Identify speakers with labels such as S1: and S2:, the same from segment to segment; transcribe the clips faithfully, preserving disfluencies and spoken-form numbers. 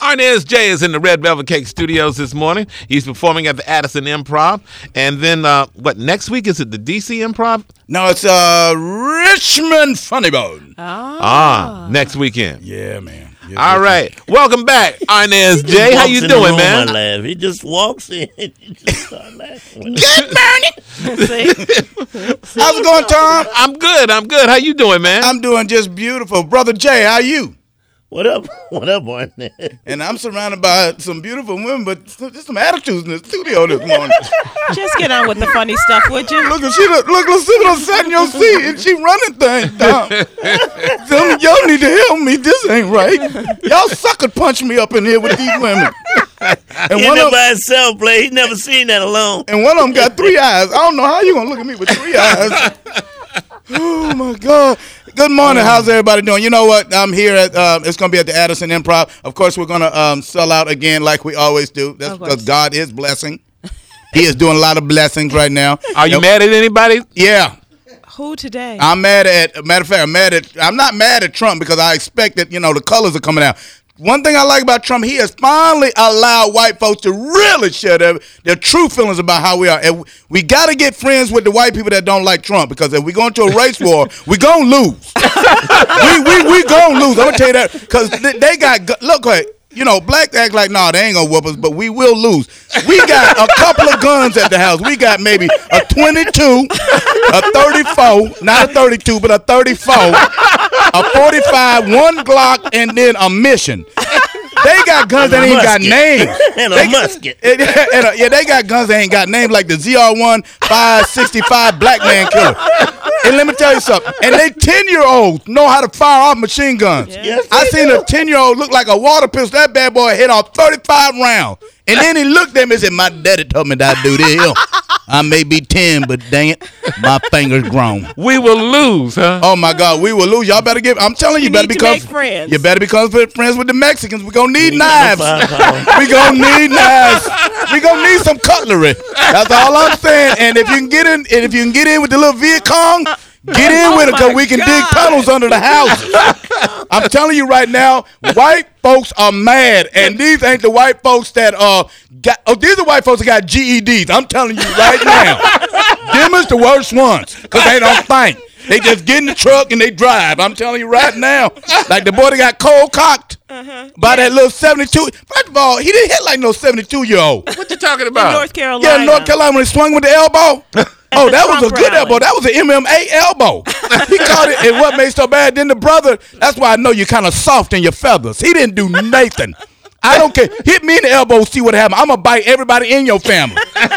S1: Arnez J is in the Red Velvet Cake Studios this morning. He's performing at the Addison Improv. And then, uh, what, next week? Is it the D C Improv?
S2: No, it's uh, Richmond Funny Bone.
S1: Ah. ah, next weekend.
S2: Yeah, man. Yeah,
S1: All right. Weekend. Welcome back, Arnez J. How you doing, room, man?
S3: I laugh. He just walks in. He just starts laughing.
S2: Good morning. How's it going, Tom?
S1: I'm good. I'm good. How you doing, man?
S2: I'm doing just beautiful. Brother Jay, how you?
S3: What up? What up, boy?
S2: And I'm surrounded by some beautiful women, but there's some attitudes in the studio this morning.
S4: Just get on with the funny stuff, would you?
S2: Look, she look, look, let's see what I'm sat in your seat, and she running things down. Some, y'all need to help me. This ain't right. Y'all sucker punch me up in here with these women.
S3: And he one of by himself, play. He never seen that alone.
S2: And one of them got three eyes. I don't know how you gonna look at me with three eyes. Oh my God. Good morning. How's everybody doing? You know what? I'm here at, uh, it's going to be at the Addison Improv. Of course, we're going to um, sell out again like we always do. That's because God is blessing. He is doing a lot of blessings right now.
S1: Are you mad at anybody?
S2: Yeah.
S4: Who today?
S2: I'm mad at, matter of fact, I'm mad at, I'm not mad at Trump because I expected, you know, the colors are coming out. One thing I like about Trump, he has finally allowed white folks to really share their, their true feelings about how we are. And we got to get friends with the white people that don't like Trump, because if we go into a race war, we're going to lose. we we we going to lose. I'm going to tell you that, because they, they got, look, like, you know, blacks act like, nah, they ain't going to whoop us, but we will lose. We got a couple of guns at the house. We got maybe a twenty-two, a thirty-four, not a thirty-two, but a thirty-four, a forty-five, one Glock, and then a Mission. They got guns that ain't got names.
S3: And a
S2: they,
S3: musket.
S2: And, and a, yeah, they got guns that ain't got names, like the Z R one five sixty-five Black Man Killer. And let me tell you something. And they ten-year-olds know how to fire off machine guns.
S3: Yes,
S2: I seen do. a ten-year-old look like a water pistol. That bad boy hit off thirty-five rounds. And then he looked at me and said, my daddy told me that I do this. I may be ten, but dang it, my fingers grown.
S1: We will lose, huh?
S2: Oh my God, we will lose. Y'all better get. I'm telling you, you better become
S4: friends.
S2: You better become friends with the Mexicans. We gonna need knives. we gonna need knives. We gonna need some cutlery. That's all I'm saying. And if you can get in, and if you can get in with the little Viet Cong, get in with it, because we can God. dig tunnels under the houses. I'm telling you right now, white folks are mad, and these ain't the white folks that uh got. Oh, these are white folks that got G E Ds. I'm telling you right now, them is the worst ones, because they don't think. They just get in the truck and they drive. I'm telling you right now, like the boy that got cold cocked uh-huh. by yeah. that little seventy-two. First of all, he didn't hit like no seventy-two year old.
S1: What you talking about?
S4: In North Carolina.
S2: Yeah, North Carolina, when he swung with the elbow. Oh, that was a good rally. elbow. That was an M M A elbow. He caught it, and what made so bad, then the brother, that's why I know you're kind of soft in your feathers. He didn't do nothing. I don't care. Hit me in the elbow, see what happens. I'm going to bite everybody in your family.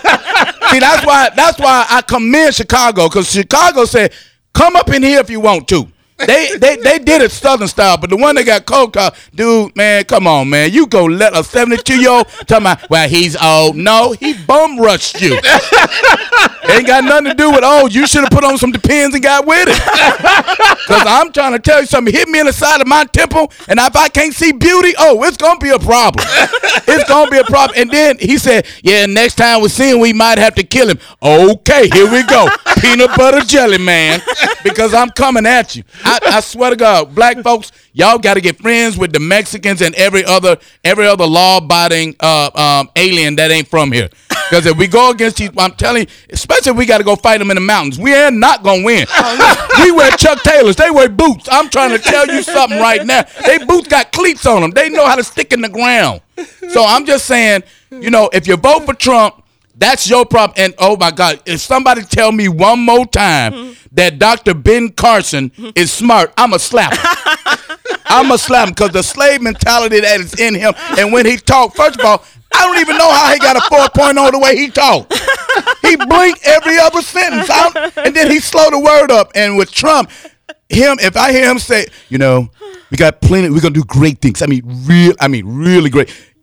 S2: See, that's why That's why I commend Chicago, because Chicago said, come up in here if you want to. They they they did it Southern style, but the one that got cold car, dude, man, come on, man. You go let a seventy-two-year-old tell me, well, he's old. No, he bum rushed you. Ain't got nothing to do with, oh, you should have put on some Depends and got with it. Because I'm trying to tell you something. Hit me in the side of my temple, and if I can't see beauty, oh, it's going to be a problem. It's going to be a problem. And then he said, yeah, next time we see him, we might have to kill him. Okay, here we go. Peanut butter jelly, man, because I'm coming at you. I, I swear to God, black folks, y'all got to get friends with the Mexicans and every other every other law-abiding uh, um, alien that ain't from here. Because if we go against these, I'm telling you, especially if we got to go fight them in the mountains, we are not going to win. We wear Chuck Taylors. They wear boots. I'm trying to tell you something right now. They boots got cleats on them. They know how to stick in the ground. So I'm just saying, you know, if you vote for Trump, that's your problem. And, oh, my God, if somebody tell me one more time mm-hmm. that Doctor Ben Carson mm-hmm. is smart, I'm a slap him. I'm a slap him, because the slave mentality that is in him. And when he talk, first of all, I don't even know how he got a four point oh the way he talk. He blinked every other sentence. I and then he slowed the word up. And with Trump, him, if I hear him say, you know, we got plenty, we're going to do great things. I mean, real, I mean, really great.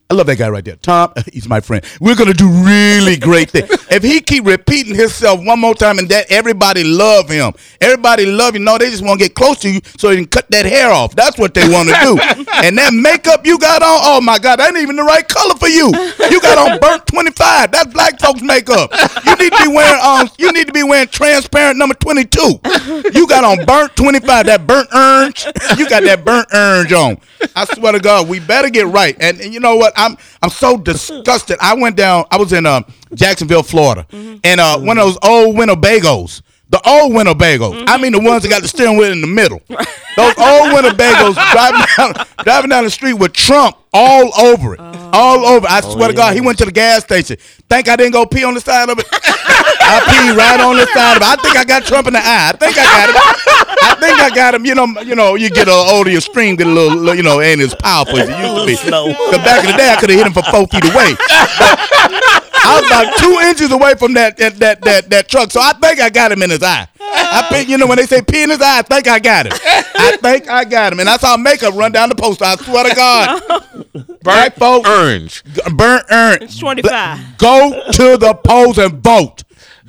S2: I love that guy right there. Tom, he's my friend. We're going to do really great things. If he keep repeating himself one more time and that everybody love him, everybody love you. No, they just want to get close to you so they can cut that hair off. That's what they want to do. And that makeup you got on, oh, my God, that ain't even the right color for you. You got on burnt twenty-five. That's black folks makeup. You need to be wearing um, you need to be wearing transparent number twenty-two. You got on burnt twenty-five, that burnt orange. You got that burnt orange on. I swear to God, we better get right. And, and you know what? I'm I'm so disgusted. I went down. I was in uh, Jacksonville, Florida, mm-hmm. and uh, one of those old Winnebagos. The old Winnebagos. Mm-hmm. I mean the ones that got the steering wheel in the middle. Those old Winnebagos driving down, driving down the street with Trump all over it. Oh. All over. I oh, swear to God, he went to the gas station. Think I didn't go pee on the side of it? I peed right on the side of it. I think I got Trump in the eye. I think I got him. I think I got him. You know, you know, you get a little older, your stream get a little, you know, ain't as powerful as it used to be. Because back in the day, I could have hit him for four feet away. But I was about two inches away from that that, that that that truck, so I think I got him in his eye. I think, you know, when they say pee in his eye, I think I got him. I think I got him. And I saw makeup run down the poster. I swear to God. Black folks.
S1: Orange.
S2: Burnt orange.
S4: It's twenty-five.
S2: Go to the polls and vote.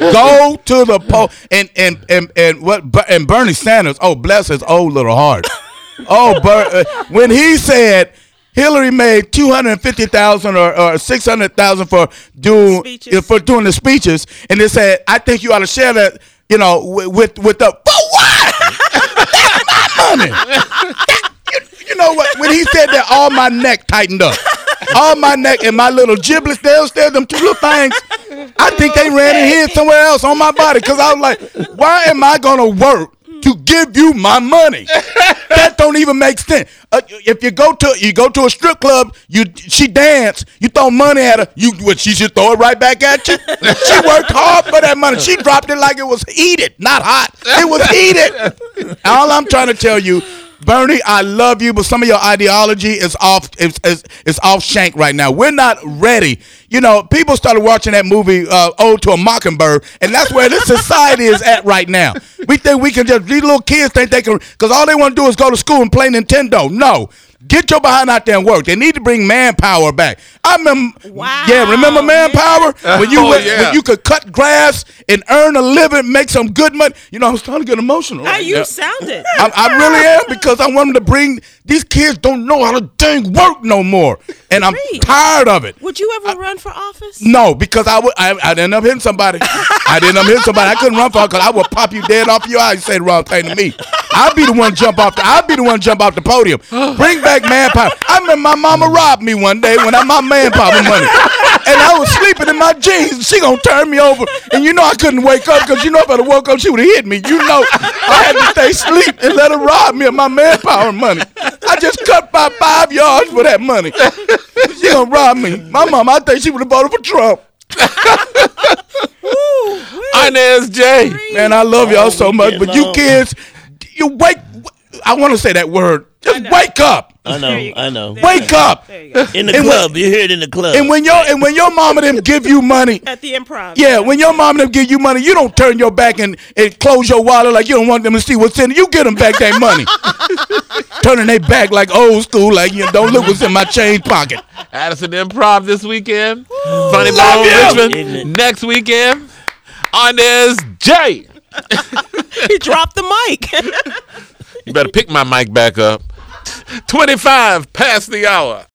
S2: Go to the poll. And, and, and, and, what, and Bernie Sanders, oh, bless his old little heart. Oh, Ber- uh, when he said Hillary made two hundred fifty thousand or, or six hundred thousand for doing speeches. for doing the speeches, and they said, I think you ought to share that, you know, with with, with the for what? That's my money. That, you, you know what? When he said that, all my neck tightened up. All my neck and my little giblets downstairs, them two little things, I think they ran and hid somewhere else on my body, because I was like, why am I gonna work to give you my money? That don't even make sense. Uh, if you go to you go to a strip club, you she dance, you throw money at her, you what she should throw it right back at you. She worked hard for that money. She dropped it like it was heated, not hot. It was heated. All I'm trying to tell you, Bernie, I love you, but some of your ideology is off is, is, is off shank right now. We're not ready. You know, people started watching that movie, uh, Ode to a Mockingbird, and that's where this society is at right now. We think we can just, these little kids think they can, because all they want to do is go to school and play Nintendo. No. Get your behind out there and work. They need to bring manpower back. I remember,
S4: wow.
S2: yeah, remember manpower? When you
S1: oh,
S2: went,
S1: yeah.
S2: when you could cut grass and earn a living, make some good money. You know, I was starting to get emotional.
S4: How
S2: right
S4: you
S2: now.
S4: sounded.
S2: I, I really am, because I want them to bring, these kids don't know how to dang work no more. And I'm
S4: Agreed.
S2: tired of it.
S4: Would you ever
S2: I,
S4: run for office?
S2: No, because I would. I, I'd end up hitting somebody. I'd end up hitting somebody. I couldn't run for because I would pop you dead off your eye. You say the wrong thing to me. I'd be the one jump off. The, I'd be the one jump off the podium. Bring back manpower. I remember my mama robbed me one day when I my manpower money, and I was sleeping in my jeans. She gonna turn me over, and you know I couldn't wake up, because you know if I'd have woke up, she would have hit me. You know I had to stay asleep and let her rob me of my manpower money. I just cut by five yards for that money. She gonna rob me. My mom, I think she would have voted for Trump.
S4: Ooh,
S1: Inez J.
S2: Man, I love y'all
S3: Oh,
S2: so
S3: we
S2: much,
S3: get
S2: but you
S3: along.
S2: kids, you wake. I want to say that word. Just wake up.
S3: I know, I know.
S2: Wake up.
S4: There you go.
S3: In the
S2: And
S3: club, you hear it in the club.
S2: And when your and when your mama them give you money,
S4: At the Improv.
S2: yeah, when your mama them give you money, you don't turn your back and, and close your wallet like you don't want them to see what's in it. You get them back their money. Turning their back like old school, like you don't look what's in my change pocket.
S1: Addison Improv this weekend.
S4: Ooh.
S1: Funny
S2: Love
S1: Bone
S2: you.
S3: Isn't
S1: Richmond
S3: it?
S1: next weekend. Inez J.
S4: He dropped the mic.
S1: You better pick my mic back up. twenty-five past the hour.